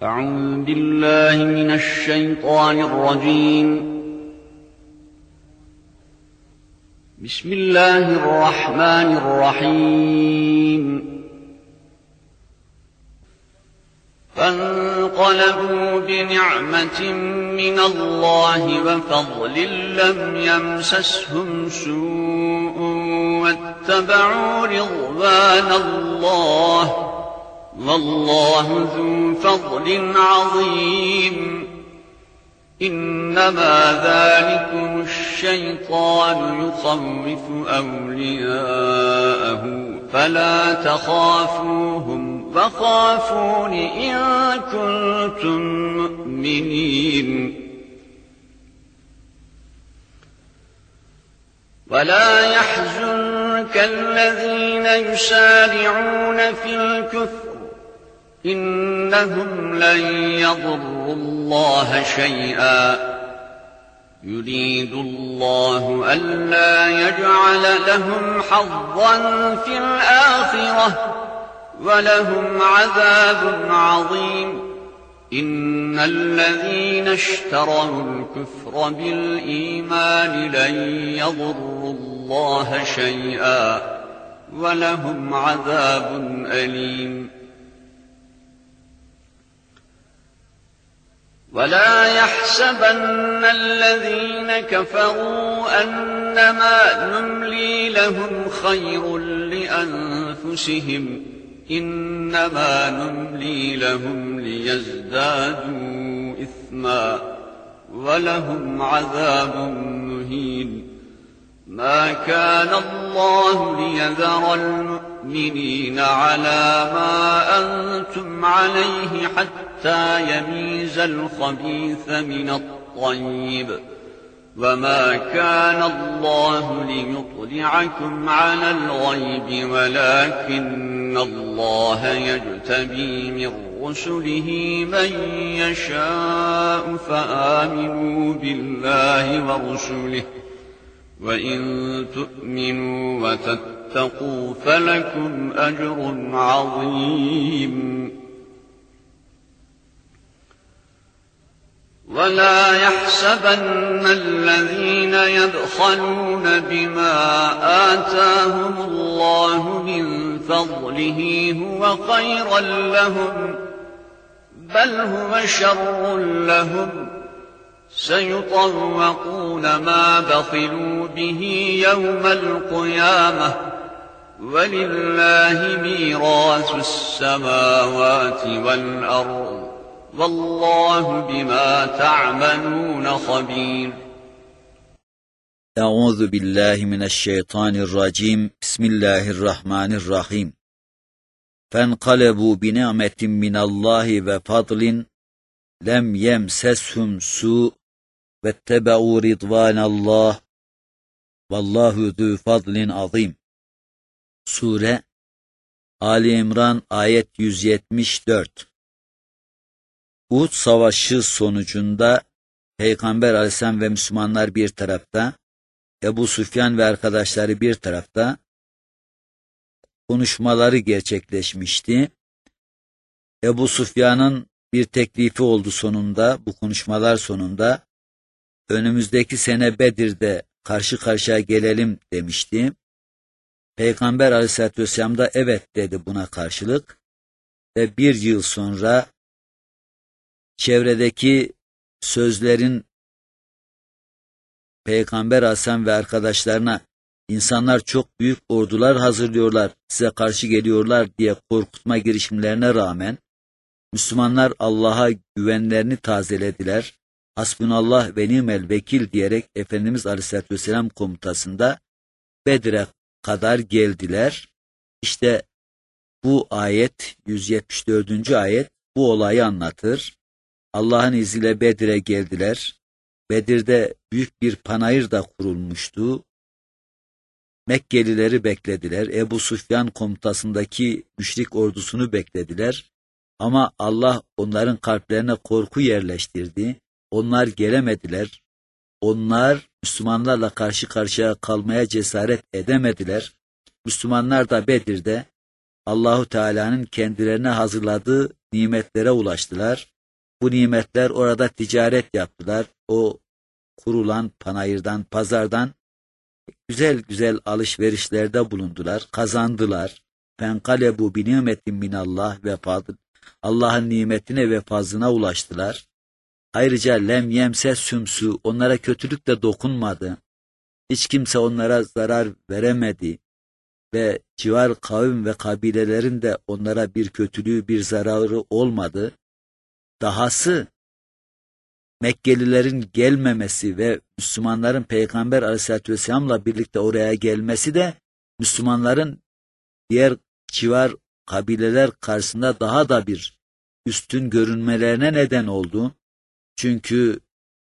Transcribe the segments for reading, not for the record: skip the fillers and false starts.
أعوذ بالله من الشيطان الرجيم. بسم الله الرحمن الرحيم. فانقلبوا بنعمة من الله وفضل لم يمسسهم سوء واتبعوا رضوان الله والله ذو فضل عظيم. إنما ذلكم الشيطان يخوف أولياءه فلا تخافوهم وخافون إن كنتم مؤمنين. ولا يحزنك الذين يسارعون في الكفر إنهم لن يضروا الله شيئا يريد الله ألا يجعل لهم حظا في الآخرة ولهم عذاب عظيم. إن الذين اشتروا الكفر بالإيمان لن يضروا الله شيئا ولهم عذاب أليم. ولا يحسبن الذين كفروا أنما نملي لهم خير لأنفسهم إنما نملي لهم ليزدادوا إثما ولهم عذاب مهين. ما كان الله ليذر المؤمنين على ما أنتم عليه حتى يميز الخبيث من الطيب وما كان الله ليطلعكم على الغيب ولكن الله يجتبي من رسله من يشاء فآمنوا بالله ورسله وإن تؤمنوا وتتقوا فلكم أجر عظيم. ولا يحسبن الذين يبخلون بما آتاهم الله من فضله هو خيرا لهم بل هو شر لهم سيطوقون ما بخلوا به يوم القيامة ولله ميراث السماوات والأرض والله بما تعملون خبير. Euzu billahi mineşşeytanirracim. Bismillahirrahmanirrahim. Fenqalebu bi ni'metin minallahi ve fadlin lem yemseshum su vettebe'u ridvanallah vallahu zü fadlin azim. Sure Ali İmran ayet 174. Uhud Savaşı sonucunda Peygamber Aleyhisselam ve Müslümanlar bir tarafta, Ebu Süfyan ve arkadaşları bir tarafta konuşmaları gerçekleşmişti. Ebu Süfyan'ın bir teklifi oldu sonunda, bu konuşmalar sonunda önümüzdeki sene Bedir'de karşı karşıya gelelim demişti. Peygamber Aleyhisselatü Vesselam da evet dedi buna karşılık ve bir yıl sonra çevredeki sözlerin Peygamber Aleyhisselam ve arkadaşlarına insanlar çok büyük ordular hazırlıyorlar, size karşı geliyorlar diye korkutma girişimlerine rağmen Müslümanlar Allah'a güvenlerini tazelediler. Hasbunallah ve nimel vekil diyerek Efendimiz Aleyhisselatü Vesselam komutasında Bedir'e kadar geldiler. İşte bu ayet 174. ayet bu olayı anlatır. Allah'ın izniyle Bedir'e geldiler. Bedir'de büyük bir panayır da kurulmuştu. Mekkelileri beklediler. Ebu Süfyan komutasındaki müşrik ordusunu beklediler. Ama Allah onların kalplerine korku yerleştirdi. Onlar gelemediler. Onlar Müslümanlarla karşı karşıya kalmaya cesaret edemediler. Müslümanlar da Bedir'de Allahu Teala'nın kendilerine hazırladığı nimetlere ulaştılar. Bu nimetler orada ticaret yaptılar. O kurulan panayırdan, pazardan güzel güzel alışverişlerde bulundular, kazandılar. Fenkalebu bi nimetin minallah ve fadl. Allah'ın nimetine ve fazlına ulaştılar. Ayrıca lem yemse sümsü, onlara kötülük de dokunmadı. Hiç kimse onlara zarar veremedi ve civar kavim ve kabilelerin de onlara bir kötülüğü, bir zararı olmadı. Dahası Mekkelilerin gelmemesi ve Müslümanların Peygamber Aleyhisselatü Vesselam'la birlikte oraya gelmesi de Müslümanların diğer civar kabileler karşısında daha da bir üstün görünmelerine neden oldu. Çünkü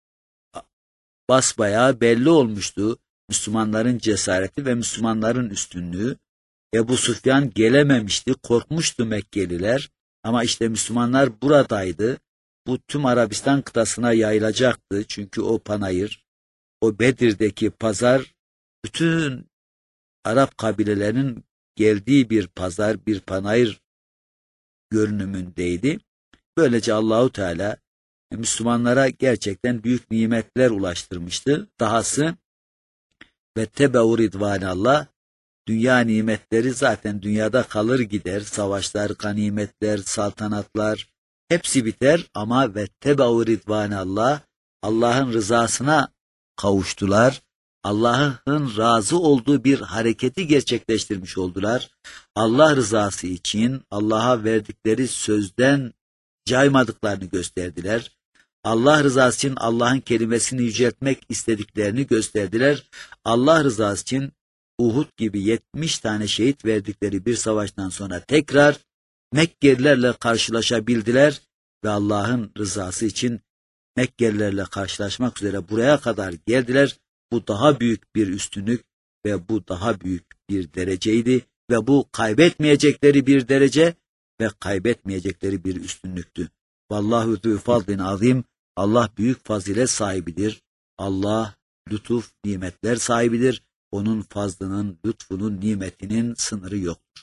basbayağı belli olmuştu Müslümanların cesareti ve Müslümanların üstünlüğü. Ebu Süfyan gelememişti, korkmuştu Mekkeliler ama işte Müslümanlar buradaydı. Bu tüm Arabistan kıtasına yayılacaktı çünkü o panayır, o Bedir'deki pazar bütün Arap kabilelerinin geldiği bir pazar, bir panayır görünümündeydi. Böylece Allahu Teala Müslümanlara gerçekten büyük nimetler ulaştırmıştı. Dahası ve tebeu ridvanallah, dünya nimetleri zaten dünyada kalır gider. Savaşlar, ganimetler, saltanatlar hepsi biter ama ve tebeu ridvanallah, Allah'ın rızasına kavuştular. Allah'ın razı olduğu bir hareketi gerçekleştirmiş oldular. Allah rızası için Allah'a verdikleri sözden caymadıklarını gösterdiler. Allah rızası için Allah'ın kelimesini yüceltmek istediklerini gösterdiler. Allah rızası için Uhud gibi 70 tane şehit verdikleri bir savaştan sonra tekrar Mekkelilerle karşılaşabildiler ve Allah'ın rızası için Mekkelilerle karşılaşmak üzere buraya kadar geldiler. Bu daha büyük bir üstünlük ve bu daha büyük bir dereceydi ve bu kaybetmeyecekleri bir derece ve kaybetmeyecekleri bir üstünlüktü. Vallahu zü fadlin azim. Allah büyük fazilet sahibidir. Allah lütuf, nimetler sahibidir. Onun fazlının, lütfunun, nimetinin sınırı yoktur.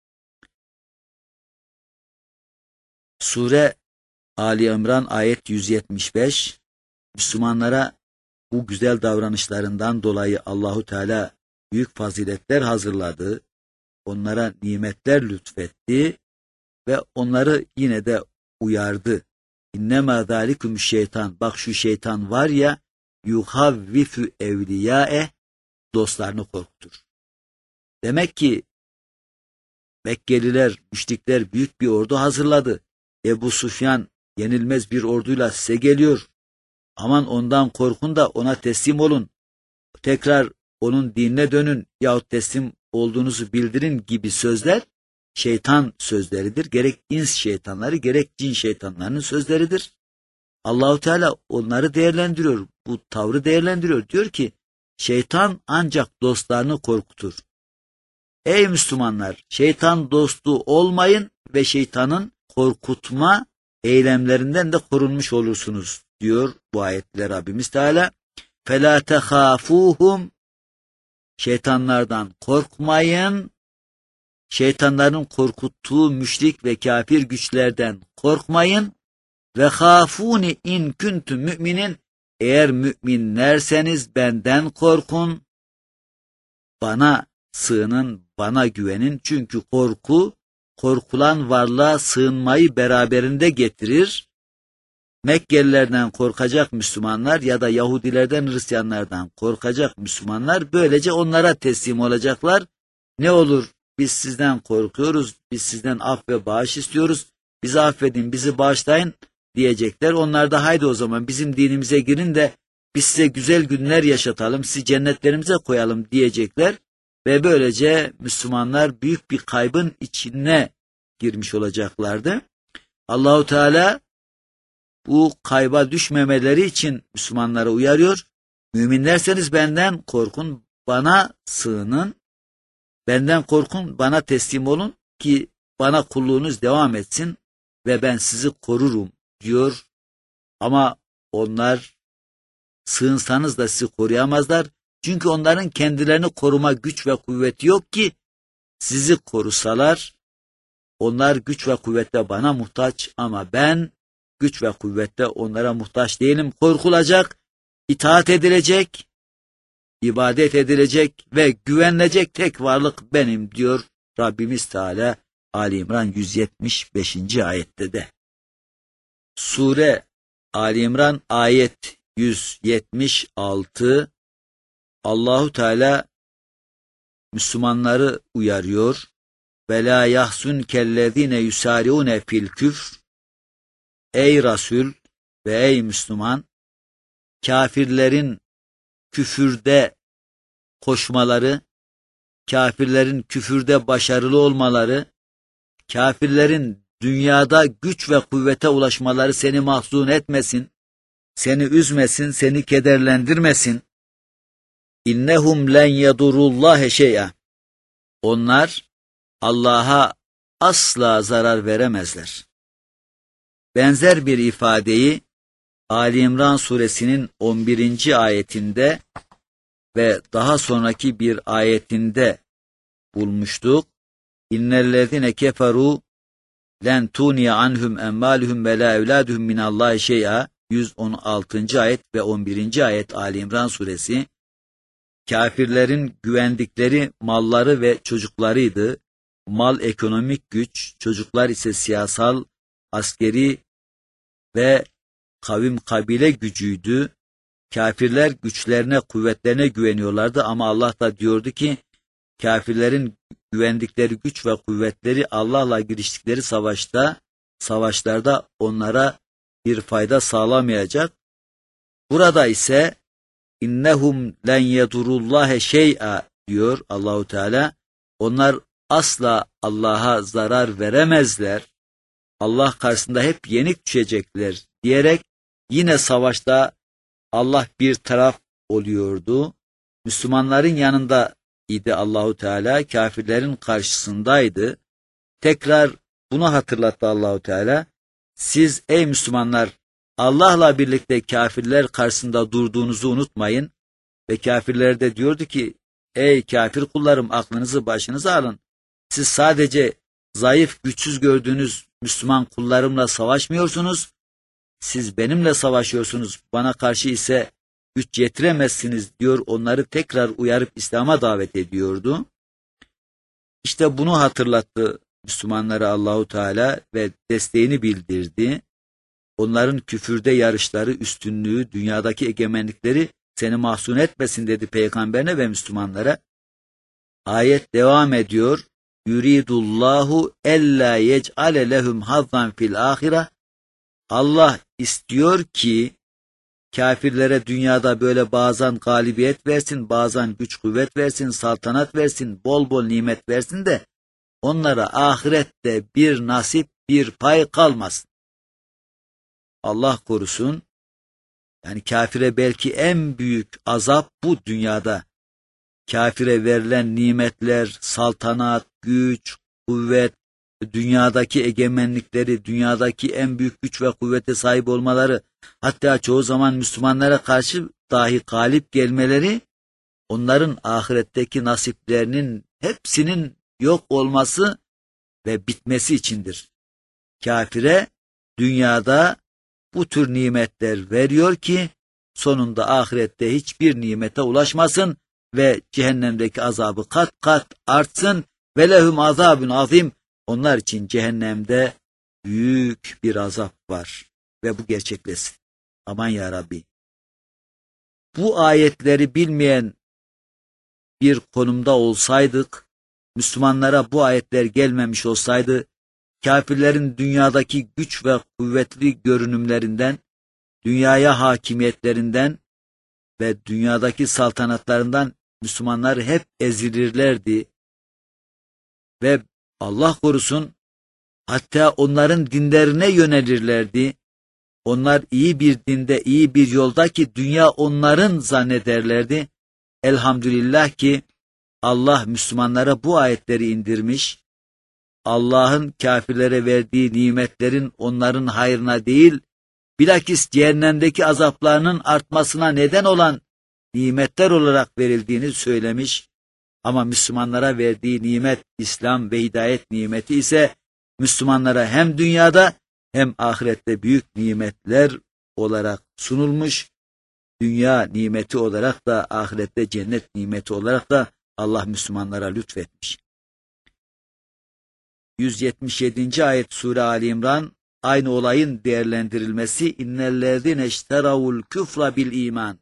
Sure Ali İmran ayet 175. Müslümanlara bu güzel davranışlarından dolayı Allahu Teala büyük faziletler hazırladı. Onlara nimetler lütfetti ve onları yine de uyardı. İnnemâ zâlikum şeytan. Bak şu şeytan var ya, yuhavvifu evliyâe, dostlarını korkutur. Demek ki Mekkeliler, müşrikler büyük bir ordu hazırladı. Ebu Süfyan yenilmez bir orduyla size geliyor. Aman ondan korkun da ona teslim olun. Tekrar onun dinine dönün yahut teslim olduğunuzu bildirin gibi sözler şeytan sözleridir. Gerek ins şeytanları gerek cin şeytanlarının sözleridir. Allahu Teala onları değerlendiriyor. Bu tavrı değerlendiriyor. Diyor ki şeytan ancak dostlarını korkutur. Ey Müslümanlar, şeytan dostu olmayın ve şeytanın korkutma eylemlerinden de korunmuş olursunuz diyor bu ayetler Rabbimiz Teala. فَلَا تَخَافُوهُمْ, şeytanlardan korkmayın, şeytanların korkuttuğu müşrik ve kafir güçlerden korkmayın. Ve khafuni in kuntum müminin, eğer müminlerseniz benden korkun, bana sığının, bana güvenin. Çünkü korku, korkulan varlığa sığınmayı beraberinde getirir. Mekkelilerden korkacak Müslümanlar ya da Yahudilerden, Hristiyanlardan korkacak Müslümanlar böylece onlara teslim olacaklar. Ne olur, biz sizden korkuyoruz, biz sizden af ve bağış istiyoruz, bizi affedin, bizi bağışlayın diyecekler. Onlar da haydi o zaman bizim dinimize girin de biz size güzel günler yaşatalım, sizi cennetlerimize koyalım diyecekler. Ve böylece Müslümanlar büyük bir kaybın içine girmiş olacaklardı. Allahu Teala bu kayba düşmemeleri için Müslümanlara uyarıyor. Müminlerseniz benden korkun, bana sığının, benden korkun, bana teslim olun ki bana kulluğunuz devam etsin ve ben sizi korurum diyor. Ama onlar sığınsanız da sizi koruyamazlar. Çünkü onların kendilerini koruma güç ve kuvveti yok ki sizi korusalar onlar güç ve kuvvette bana muhtaç ama ben güç ve kuvvette onlara muhtaç değilim. Korkulacak, itaat edilecek, ibadet edilecek ve güvenilecek tek varlık benim diyor Rabbimiz Teala Ali İmran 175. ayette de. Sure Ali İmran ayet 176 Allahu Teala Müslümanları uyarıyor. Ve la yahsun kellezine yusariune fil küfr. Ey Resul ve ey Müslüman, kafirlerin küfürde koşmaları, kafirlerin küfürde başarılı olmaları, kafirlerin dünyada güç ve kuvvete ulaşmaları seni mahzun etmesin, seni üzmesin, seni kederlendirmesin. İnnehum len yedurullahe şey'a. Onlar Allah'a asla zarar veremezler. Benzer bir ifadeyi Ali İmran suresinin 11. ayetinde ve daha sonraki bir ayetinde bulmuştuk. İnnellezine keferu len tuniye anhum emmaluhum ve la evladuhum minallahi şey'a 116. ayet ve 11. ayet Ali İmran suresi. Kafirlerin güvendikleri malları ve çocuklarıydı. Mal ekonomik güç, çocuklar ise siyasal, askeri ve kavim kabile gücüydü. Kafirler güçlerine, kuvvetlerine güveniyorlardı ama Allah da diyordu ki kafirlerin güvendikleri güç ve kuvvetleri Allah'la giriştikleri savaşlarda onlara bir fayda sağlamayacak. Burada ise innehum len yedurullahe şey'a diyor Allahu Teala. Onlar asla Allah'a zarar veremezler. Allah karşısında hep yenik düşecekler diyerek yine savaşta Allah bir taraf oluyordu. Müslümanların yanında idi Allahu Teala, kafirlerin karşısındaydı. Tekrar bunu hatırlattı Allahu Teala. Siz ey Müslümanlar Allah'la birlikte kafirler karşısında durduğunuzu unutmayın. Ve kafirler de diyordu ki ey kafir kullarım aklınızı başınıza alın. Siz sadece zayıf, güçsüz gördüğünüz Müslüman kullarımla savaşmıyorsunuz. Siz benimle savaşıyorsunuz. Bana karşı ise güç yetiremezsiniz diyor. Onları tekrar uyarıp İslam'a davet ediyordu. İşte bunu hatırlattı Müslümanlara Allahu Teala ve desteğini bildirdi. Onların küfürde yarışları, üstünlüğü, dünyadaki egemenlikleri seni mahzun etmesin dedi peygamberine ve Müslümanlara. Ayet devam ediyor. Yuridullahu ella yec'ale lehum hazzan fil ahire. Allah istiyor ki kafirlere dünyada böyle bazen galibiyet versin, bazen güç kuvvet versin, saltanat versin, bol bol nimet versin de onlara ahirette bir nasip, bir pay kalmasın. Allah korusun. Yani kafire belki en büyük azap bu dünyada. Kafire verilen nimetler, saltanat, güç, kuvvet, dünyadaki egemenlikleri, dünyadaki en büyük güç ve kuvvete sahip olmaları, hatta çoğu zaman Müslümanlara karşı dahi galip gelmeleri, onların ahiretteki nasiplerinin hepsinin yok olması ve bitmesi içindir. Kafire dünyada bu tür nimetler veriyor ki sonunda ahirette hiçbir nimete ulaşmasın ve cehennemdeki azabı kat kat artsın ve lehum azabun azim. Onlar için cehennemde büyük bir azap var ve bu gerçekleşsin. Aman ya Rabbi. Bu ayetleri bilmeyen bir konumda olsaydık, Müslümanlara bu ayetler gelmemiş olsaydı, kafirlerin dünyadaki güç ve kuvvetli görünümlerinden, dünyaya hakimiyetlerinden ve dünyadaki saltanatlarından Müslümanlar hep ezilirlerdi. Ve Allah korusun, hatta onların dinlerine yönelirlerdi. Onlar iyi bir dinde, iyi bir yolda ki dünya onların zannederlerdi. Elhamdülillah ki Allah Müslümanlara bu ayetleri indirmiş. Allah'ın kafirlere verdiği nimetlerin onların hayrına değil, bilakis cehennemdeki azaplarının artmasına neden olan nimetler olarak verildiğini söylemiş. Ama Müslümanlara verdiği nimet, İslam ve hidayet nimeti ise Müslümanlara hem dünyada hem ahirette büyük nimetler olarak sunulmuş. Dünya nimeti olarak da ahirette cennet nimeti olarak da Allah Müslümanlara lütfetmiş. 177. ayet Sure Ali İmran, aynı olayın değerlendirilmesi innellezine işteravul küfra bil iman.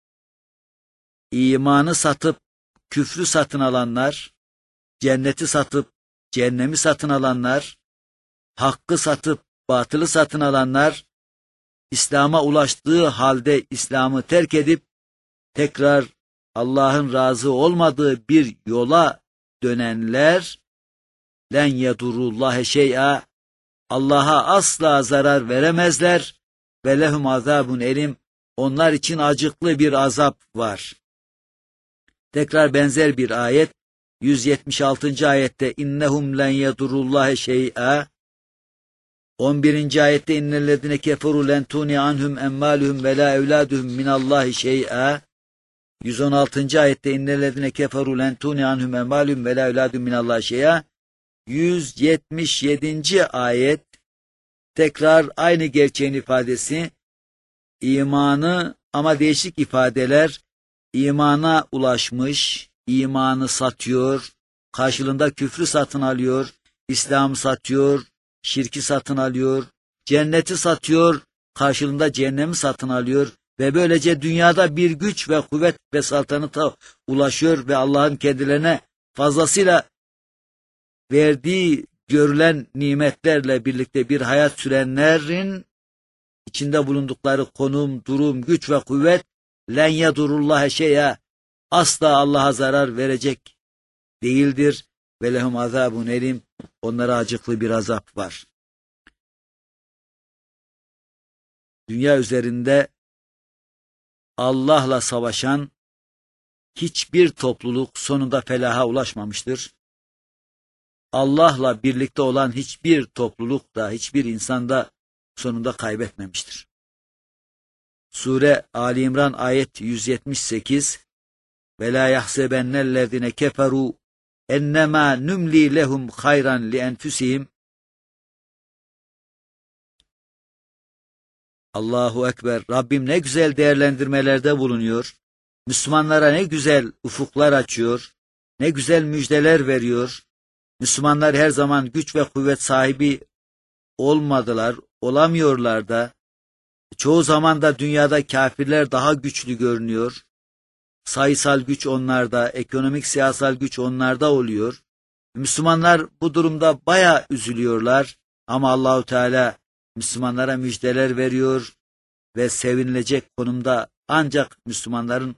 İmanı satıp küfrü satın alanlar, cenneti satıp cehennemi satın alanlar, hakkı satıp batılı satın alanlar, İslam'a ulaştığı halde İslam'ı terk edip tekrar Allah'ın razı olmadığı bir yola dönenler, len yedurullahe şey'a, Allah'a asla zarar veremezler ve lehum azabun elim, onlar için acıklı bir azap var. Tekrar benzer bir ayet 176. ayette innehum len yedurullahe şey'a, 11. ayette innellezine keferu len tuni anhum emmaluhum ve la evladuhum minallahi şey'a, 116. ayette innellezine keferu len tuni anhum emmaluhum ve la evladuhum minallahi şey'a, 177. ayet tekrar aynı gerçeğin ifadesi, imanı ama değişik ifadeler, imana ulaşmış, imanı satıyor, karşılığında küfrü satın alıyor, İslam'ı satıyor, şirki satın alıyor, cenneti satıyor, karşılığında cehennemi satın alıyor ve böylece dünyada bir güç ve kuvvet ve saltanata ulaşıyor ve Allah'ın kendilerine fazlasıyla verdiği görülen nimetlerle birlikte bir hayat sürenlerin içinde bulundukları konum, durum, güç ve kuvvet len yedurullahe şey'a, asla Allah'a zarar verecek değildir ve lehum azabun elim, onlara acıklı bir azap var. Dünya üzerinde Allah'la savaşan hiçbir topluluk sonunda felaha ulaşmamıştır. Allah'la birlikte olan hiçbir topluluk da, hiçbir insan da sonunda kaybetmemiştir. Sure Ali İmran ayet 178, ve la yahsebennellezine keferu ennemâ numli lehum hayran li enfusihim. Allahu Ekber. Rabbim ne güzel değerlendirmelerde bulunuyor. Müslümanlara ne güzel ufuklar açıyor. Ne güzel müjdeler veriyor. Müslümanlar her zaman güç ve kuvvet sahibi olmadılar, olamıyorlar da. Çoğu zaman da dünyada kafirler daha güçlü görünüyor. Sayısal güç onlarda, ekonomik siyasal güç onlarda oluyor. Müslümanlar bu durumda bayağı üzülüyorlar ama Allahu Teala Müslümanlara müjdeler veriyor ve sevinilecek konumda ancak Müslümanların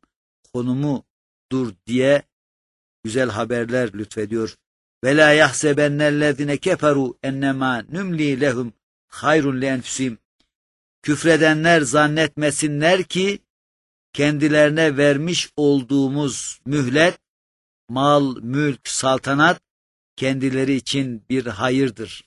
konumudur diye güzel haberler lütfediyor. Ve la yahsebennellezine keferu ennemâ numli lehum hayrun li enfusihim. Küfredenler zannetmesinler ki kendilerine vermiş olduğumuz mühlet, mal, mülk, saltanat kendileri için bir hayırdır.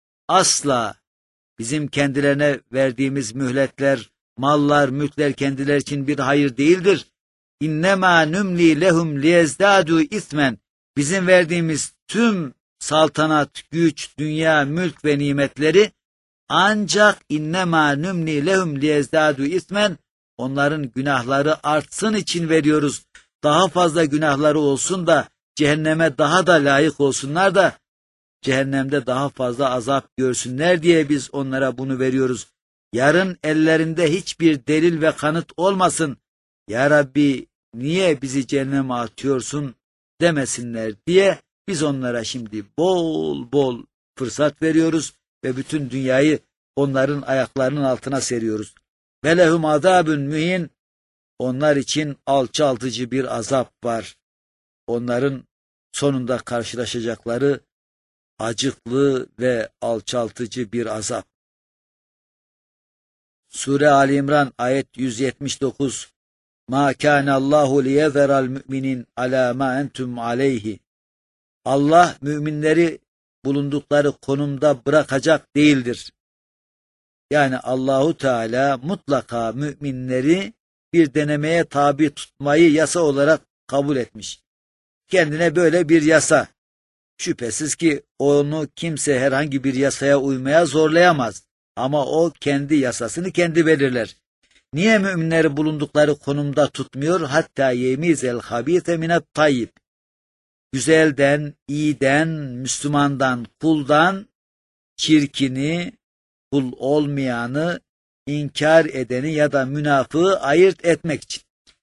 Asla bizim kendilerine verdiğimiz mühletler, mallar, mülkler kendileri için bir hayır değildir. İnnemâ numli lehum liyezdâdû ismen. Bizim verdiğimiz tüm saltanat, güç, dünya, mülk ve nimetleri ancak innemâ numli lehum liyezdâdû ismen, onların günahları artsın için veriyoruz. Daha fazla günahları olsun da cehenneme daha da layık olsunlar da cehennemde daha fazla azap görsünler diye biz onlara bunu veriyoruz. Yarın ellerinde hiçbir delil ve kanıt olmasın. Ya Rabbi niye bizi cehenneme atıyorsun demesinler diye biz onlara şimdi bol bol fırsat veriyoruz ve bütün dünyayı onların ayaklarının altına seriyoruz. Ve lehum azabun mühin, onlar için alçaltıcı bir azap var. Onların sonunda karşılaşacakları acıklı ve alçaltıcı bir azap. Sure Ali İmran ayet 179. Ma kana Allahu liyezeral müminin ala ma entum aleyhi. Allah müminleri bulundukları konumda bırakacak değildir. Yani Allahu Teala mutlaka müminleri bir denemeye tabi tutmayı yasa olarak kabul etmiş. Kendine böyle bir yasa. Şüphesiz ki onu kimse herhangi bir yasaya uymaya zorlayamaz. Ama o kendi yasasını kendi belirler. Niye müminleri bulundukları konumda tutmuyor? Hatta yemizel habite minet tayyib. Güzelden, iyiden, Müslümandan, kuldan, çirkini, kul olmayanı, inkar edeni ya da münafığı ayırt etmek için.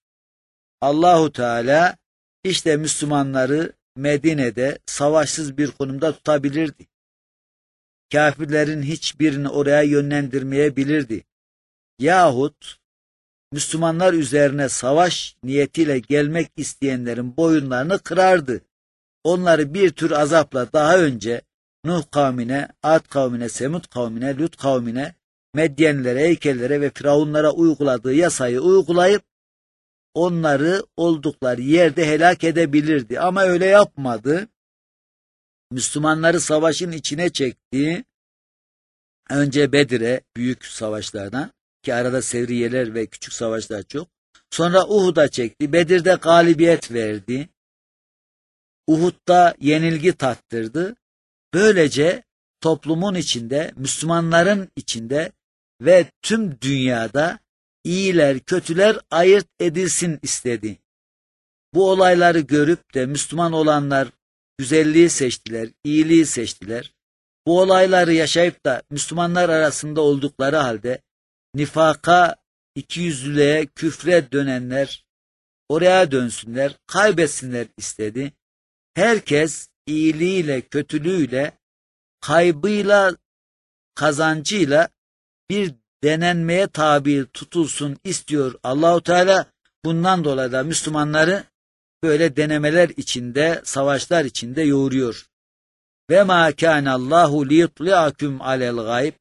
Allahu Teala işte Müslümanları Medine'de savaşsız bir konumda tutabilirdi. Kafirlerin hiçbirini oraya yönlendirmeyebilirdi. Yahut Müslümanlar üzerine savaş niyetiyle gelmek isteyenlerin boyunlarını kırardı. Onları bir tür azapla daha önce Nuh kavmine, Ad kavmine, Semud kavmine, Lut kavmine, Medyenlere, heykellere ve Firavunlara uyguladığı yasayı uygulayıp onları oldukları yerde helak edebilirdi. Ama öyle yapmadı. Müslümanları savaşın içine çekti. Önce Bedir'e, büyük savaşlardan, ki arada sevriyeler ve küçük savaşlar çok. Sonra Uhud'a çekti. Bedir'de galibiyet verdi. Uhud'da yenilgi tattırdı. Böylece toplumun içinde, Müslümanların içinde ve tüm dünyada iyiler, kötüler ayırt edilsin istedi. Bu olayları görüp de Müslüman olanlar güzelliği seçtiler, iyiliği seçtiler. Bu olayları yaşayıp da Müslümanlar arasında oldukları halde nifaka, ikiyüzlülüğe, küfre dönenler oraya dönsünler, kaybetsinler istedi. Herkes iyiliğiyle, kötülüğüyle, kaybıyla, kazancıyla bir denenmeye tabi tutulsun istiyor Allahu Teala. Bundan dolayı da Müslümanları böyle denemeler içinde, savaşlar içinde yoğuruyor. Ve ma kana Allahu liyutliakum alel gayb.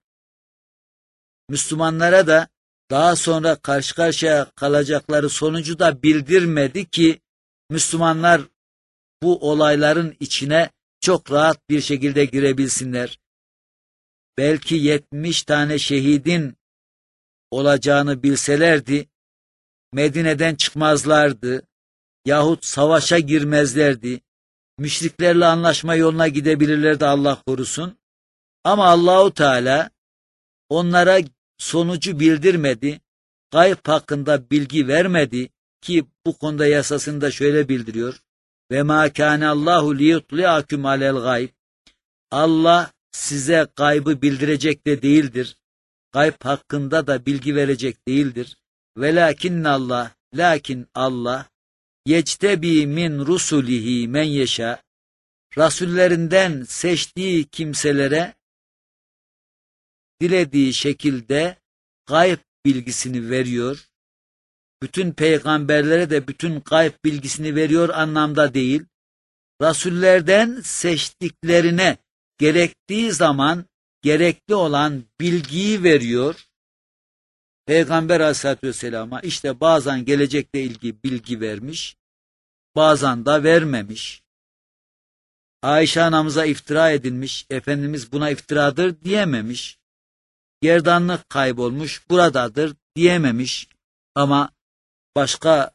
Müslümanlara da daha sonra karşı karşıya kalacakları sonucu da bildirmedi ki Müslümanlar bu olayların içine çok rahat bir şekilde girebilsinler. Belki 70 tane şehidin olacağını bilselerdi, Medine'den çıkmazlardı, yahut savaşa girmezlerdi, müşriklerle anlaşma yoluna gidebilirlerdi, Allah korusun. Ama Allahu Teala onlara sonucu bildirmedi, gayb hakkında bilgi vermedi ki bu konuda yasasında şöyle bildiriyor. Ve ma kana Allahu liyutliakum alel gayb. Allah size gaybı bildirecek de değildir. Gayb hakkında da bilgi verecek değildir. Lakin Allah yectebi min rusulihi men yeşâ. Rasullerinden seçtiği kimselere dilediği şekilde gayb bilgisini veriyor. Bütün peygamberlere de bütün gayb bilgisini veriyor anlamda değil. Rasullerden seçtiklerine gerektiği zaman gerekli olan bilgiyi veriyor. Peygamber Aleyhisselatü Vesselam'a işte bazen gelecekle ilgili bilgi vermiş, bazen de vermemiş. Ayşe anamıza iftira edilmiş, Efendimiz buna iftiradır diyememiş. Gerdanlık kaybolmuş, buradadır diyememiş. Ama başka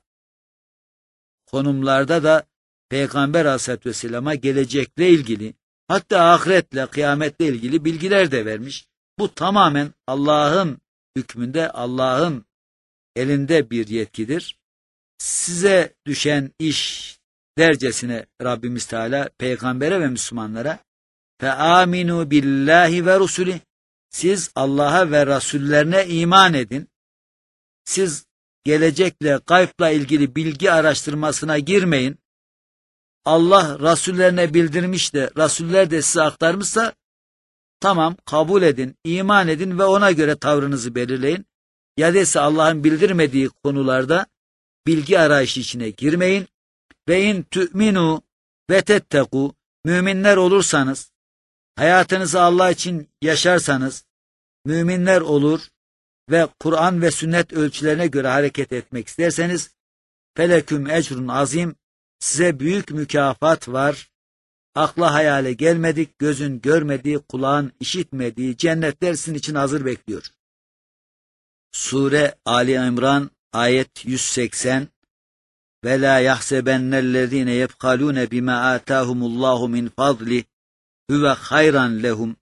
konumlarda da Peygamber Aleyhisselatü Vesselam'a gelecekle ilgili, hatta ahiretle, kıyametle ilgili bilgiler de vermiş. Bu tamamen Allah'ın hükmünde, Allah'ın elinde bir yetkidir. Size düşen iş dercesine Rabbimiz Teala peygambere ve Müslümanlara feaminu billahi ve rusulih. Siz Allah'a ve rasullerine iman edin. Siz gelecekle, gaybla ilgili bilgi araştırmasına girmeyin. Allah rasullerine bildirmiş de, rasuller de size aktarmışsa, tamam kabul edin, iman edin ve ona göre tavrınızı belirleyin. Ya değilse Allah'ın bildirmediği konularda bilgi arayışı içine girmeyin. Ve in tu'minu ve tetteku, müminler olursanız, hayatınızı Allah için yaşarsanız, müminler olur ve Kur'an ve sünnet ölçülerine göre hareket etmek isterseniz, feleküm ecrun azim, size büyük mükafat var. Akla hayale gelmedik, gözün görmediği, kulağın işitmediği cennetler sizin için hazır bekliyor. Sure Ali İmran ayet 180 ve la yahsebennellezine yebhalun bima atahumullahu min fadli huve hayran lehum.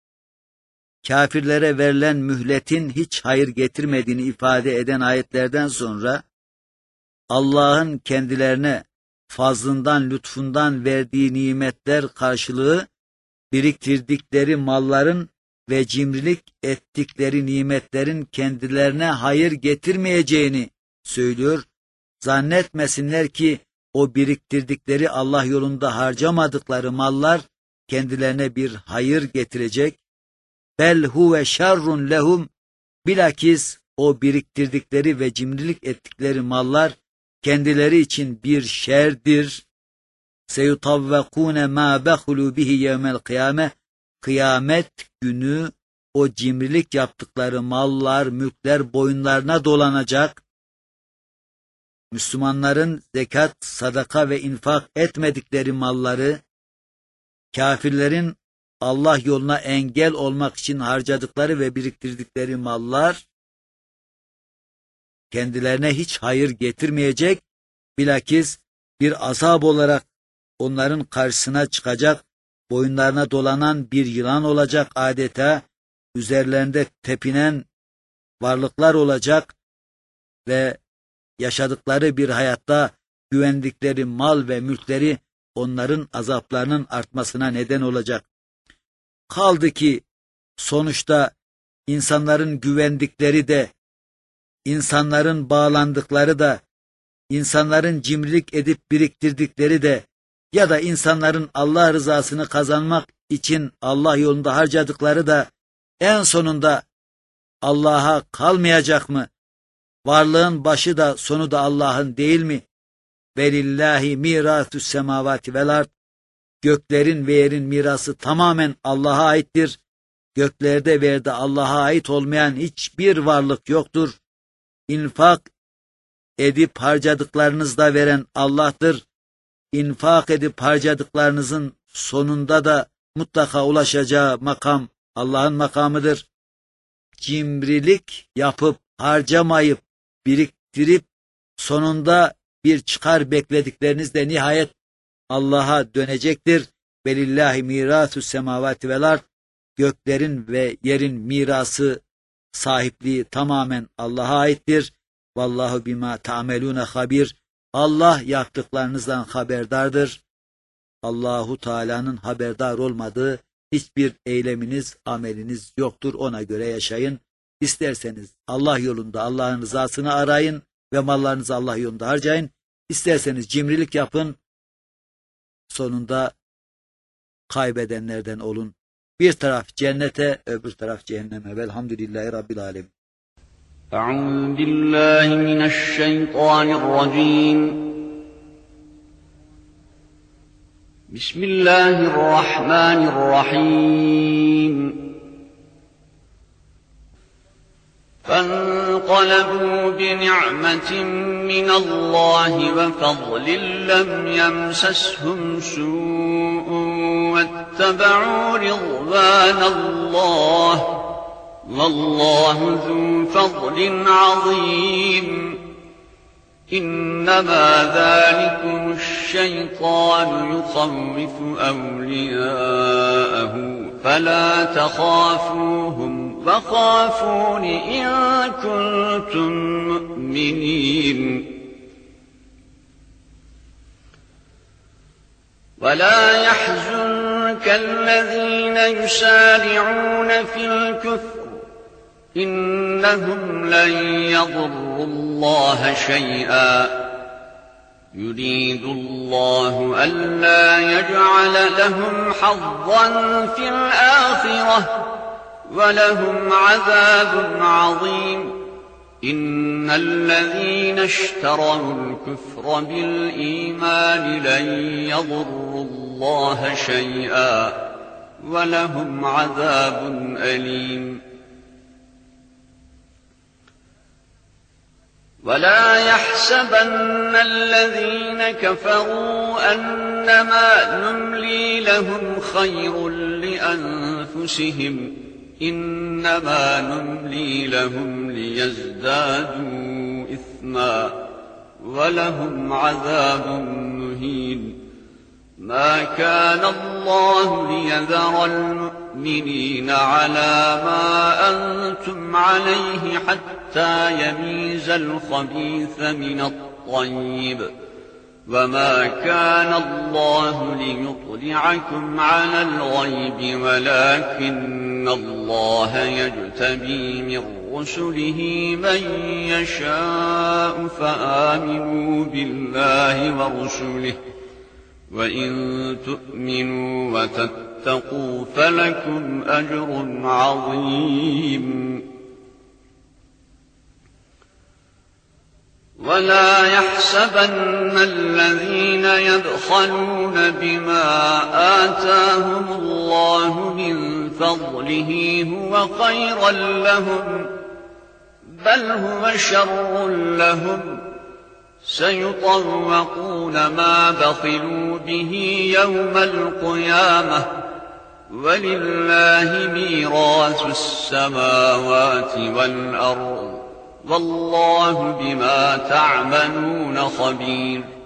Kafirlere verilen mühletin hiç hayır getirmediğini ifade eden ayetlerden sonra Allah'ın kendilerine fazlından, lütfundan verdiği nimetler karşılığı biriktirdikleri malların ve cimrilik ettikleri nimetlerin kendilerine hayır getirmeyeceğini söylüyor. Zannetmesinler ki o biriktirdikleri Allah yolunda harcamadıkları mallar kendilerine bir hayır getirecek. Bel huve şerrun lehum, bilakis o biriktirdikleri ve cimrilik ettikleri mallar kendileri için bir şerdir. Seyutavvekûne mâ behulû bihi yevmel kıyame, kıyamet günü o cimrilik yaptıkları mallar, mülkler boyunlarına dolanacak. Müslümanların zekat, sadaka ve infak etmedikleri malları, kafirlerin Allah yoluna engel olmak için harcadıkları ve biriktirdikleri mallar kendilerine hiç hayır getirmeyecek, bilakis bir azap olarak onların karşısına çıkacak, boyunlarına dolanan bir yılan olacak adeta, üzerlerinde tepinen varlıklar olacak ve yaşadıkları bir hayatta güvendikleri mal ve mülkleri onların azaplarının artmasına neden olacak. Kaldı ki sonuçta insanların güvendikleri de, insanların bağlandıkları da, insanların cimrilik edip biriktirdikleri de ya da insanların Allah rızasını kazanmak için Allah yolunda harcadıkları da en sonunda Allah'a kalmayacak mı? Varlığın başı da sonu da Allah'ın değil mi? Velillahi mirâtü's semâvâti vel ard. Göklerin ve yerin mirası tamamen Allah'a aittir. Göklerde ve yerde Allah'a ait olmayan hiçbir varlık yoktur. İnfak edip harcadıklarınızda veren Allah'tır. İnfak edip harcadıklarınızın sonunda da mutlaka ulaşacağı makam Allah'ın makamıdır. Cimrilik yapıp harcamayıp biriktirip sonunda bir çıkar bekledikleriniz de nihayet Allah'a dönecektir. Velillahi mirâsü's semâvâti vel ard. Göklerin ve yerin mirası, sahipliği tamamen Allah'a aittir. Vallahu bima ta'melûne habir. Allah yaptıklarınızdan haberdardır. Allahu Teala'nın haberdar olmadığı hiçbir eyleminiz, ameliniz yoktur. Ona göre yaşayın. İsterseniz Allah yolunda Allah'ın rızasını arayın ve mallarınızı Allah yolunda harcayın. İsterseniz cimrilik yapın. Sonunda kaybedenlerden olun. Bir taraf cennete, öbür taraf cehenneme. Velhamdülillahi Rabbil alemin. أعوذ بالله من الشيطان الرجيم بسم الله الرحمن الرحيم فانقلبوا بنعمة من الله وفضل لم يمسسهم سوء واتبعوا رضوان الله والله ذو فضل عظيم إنما ذلكم الشيطان يخوف أولياءه فلا تخافوهم وخافون إن كنتم مؤمنين ولا يحزنك الذين يسارعون في الكفر إنهم لن يضروا الله شيئا يريد الله ألا يجعل لهم حظا في الآخرة ولهم عذاب عظيم إن الذين اشتروا الكفر بالإيمان لن يضروا الله شيئا ولهم عذاب أليم ولا يحسبن الذين كفروا أنما نملي لهم خير لأنفسهم إنما نملي لهم ليزدادوا إثما وَلَهُمْ عَذَابٌ مُّهِينٌ ما كان الله ليذر المؤمنين على ما أنتم عليه حتى يميز الخبيث من الطيب وما كان الله ليطلعكم على الغيب ولكن الله يجتبي من رسله من يشاء فآمنوا بالله ورسله وإن تؤمنوا وتتقوا فلكم أجر عظيم ولا يحسبن الذين يبخلون بما آتاهم الله من فضله هو خيرا لهم بل هو شر لهم سيطوقون ما بخلوا به يوم القيامة ولله ميراث السماوات والأرض والله بما تعملون خبير